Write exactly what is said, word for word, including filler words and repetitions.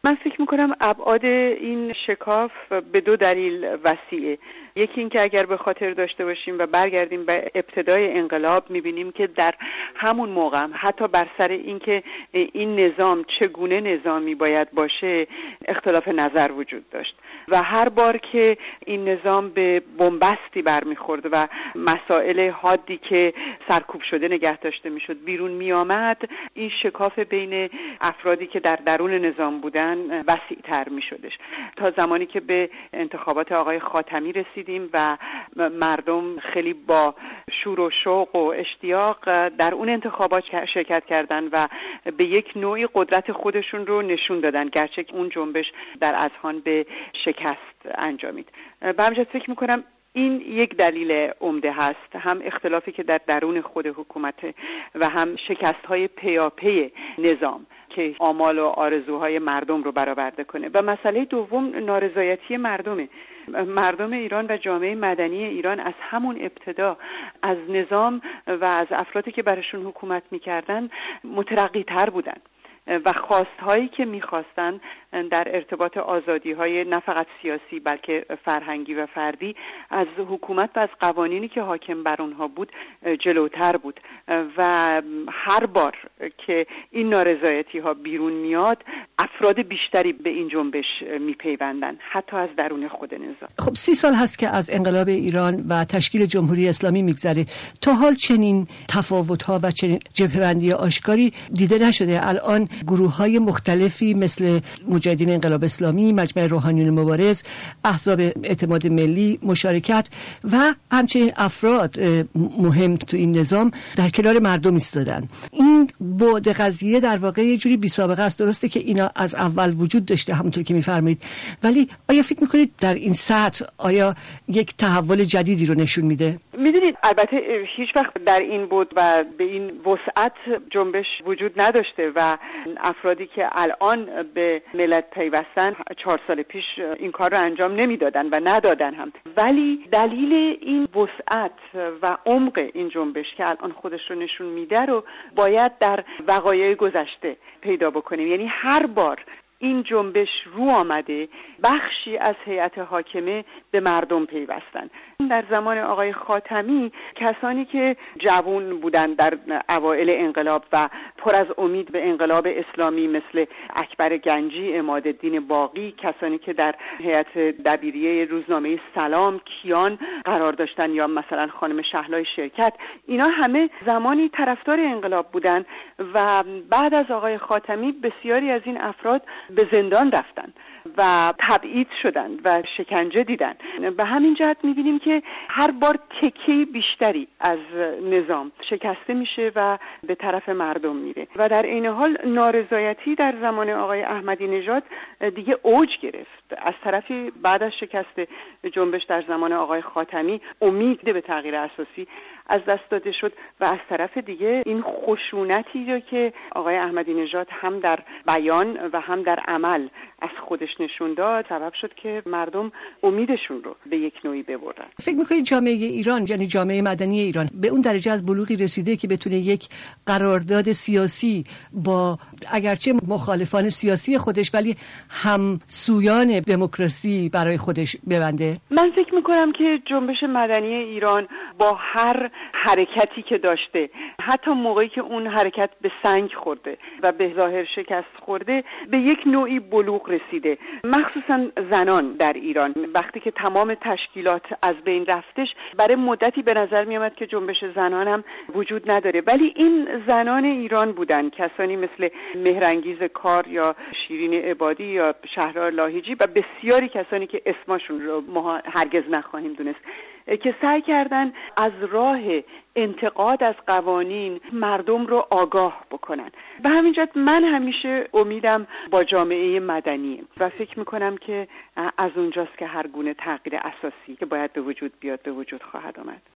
من فکر میکنم ابعاد این شکاف به دو دلیل وسیعه. یکی این که اگر به خاطر داشته باشیم و برگردیم به ابتدای انقلاب، میبینیم که در همون موقع هم حتی بر سر این که این نظام چگونه نظامی باید باشه اختلاف نظر وجود داشت و هر بار که این نظام به بنبستی برمیخورد و مسائل حادی که سرکوب شده نگه داشته میشد بیرون میآمد، این شکاف بین افرادی که در درون نظام بودن وسیع‌تر میشدش تا زمانی که به انتخابات آقای خاتمی رسید و مردم خیلی با شور و شوق و اشتیاق در اون انتخابات شرکت کردن و به یک نوعی قدرت خودشون رو نشون دادن، گرچه اون جنبش در اذهان به شکست انجامید. به همین جهت فکر میکنم این یک دلیل عمده هست، هم اختلافی که در درون خود حکومت و هم شکست‌های پیاپی نظام که آمال و آرزوهای مردم رو برآورده کنه. و مسئله دوم نارضایتی مردمه. مردم ایران و جامعه مدنی ایران از همون ابتدا از نظام و از افرادی که برشون حکومت میکردن مترقی تر بودن و خواستهایی که میخواستن در ارتباط آزادی‌های نه فقط سیاسی بلکه فرهنگی و فردی از حکومت و از قوانینی که حاکم بر اونها بود جلوتر بود و هر بار که این نارضایتی‌ها بیرون میاد افراد بیشتری به این جنبش میپیوندن، حتی از درون خود نظام. خب سی سال هست که از انقلاب ایران و تشکیل جمهوری اسلامی میگذره، تا حال چنین تفاوت‌ها و چنین جبهه‌بندی آشکاری دیده نشده. الان گروه‌های مختلفی مثل مجاهدین انقلاب اسلامی، مجمع روحانیون مبارز، احزاب اعتماد ملی، مشارکت و همچنین افراد مهم تو این نظام در کنار مردم ایستادن. این بعد قضیه در واقع یه جوری بی سابقه است. درسته که اینا از اول وجود داشته همونطور که میفرمایید، ولی آیا فکر میکنید در این سطح آیا یک تحول جدیدی رو نشون میده؟ میدونید البته هیچ وقت در این بود و به این وسعت جنبش وجود نداشته و افرادی که الان به ملت پیوستن چهار سال پیش این کار رو انجام نمیدادن و ندادن هم. ولی دلیل این وسعت و عمق این جنبش که الان خودش رو نشون میده رو باید در وقایع گذشته پیدا بکنیم. یعنی هر بار این جنبش رو آمده بخشی از هیئت حاکمه به مردم پیوستن. در زمان آقای خاتمی کسانی که جوان بودن در اوایل انقلاب و پر از امید به انقلاب اسلامی مثل اکبر گنجی، عمادالدین باقی، کسانی که در هیئت دبیریه روزنامه سلام، کیان قرار داشتن یا مثلا خانم شهلای شرکت، اینا همه زمانی طرفدار انقلاب بودن و بعد از آقای خاتمی بسیاری از این افراد به زندان رفتن و تبعید شدن و شکنجه دیدن. به همین جهت می‌بینیم که هر بار تکه بیشتری از نظام شکسته میشه و به طرف مردم میره و در این حال نارضایتی در زمان آقای احمدی نژاد دیگه اوج گرفت. از طرفی بعد از شکست جنبش در زمان آقای خاتمی امید به تغییر اساسی از دست داده شد و از طرف دیگه این خشونتی رو که آقای احمدی نژاد هم در بیان و هم در عمل از خودش نشون داد سبب شد که مردم امیدشون رو به یک نوعی ببرن. فکر می‌کنید جامعه ایران یعنی جامعه مدنی ایران به اون درجه از بلوغی رسیده که بتونه یک قرارداد سیاسی با اگرچه مخالفان سیاسی خودش ولی هم سویان دموکراسی برای خودش ببنده؟ من فکر می‌کنم که جنبش مدنی ایران با هر حرکتی که داشته، حتی موقعی که اون حرکت به سنگ خورده و به ظاهر شکست خورده، به یک نوعی بلوغ رسیده. مخصوصا زنان در ایران وقتی که تمام تشکیلات از بین رفتش، برای مدتی به نظر می آمد که جنبش زنان هم وجود نداره، ولی این زنان ایران بودن، کسانی مثل مهرانگیز کار یا شیرین عبادی یا شهرار لاهیجی و بسیاری کسانی که اسمشون رو ما هرگز نخواهیم دونست، که سعی کردن از راه انتقاد از قوانین مردم رو آگاه بکنن. به همین جهت من همیشه امیدم با جامعه مدنیه و فکر میکنم که از اونجاست که هر گونه تغییر اساسی که باید به وجود بیاد به وجود خواهد آمد.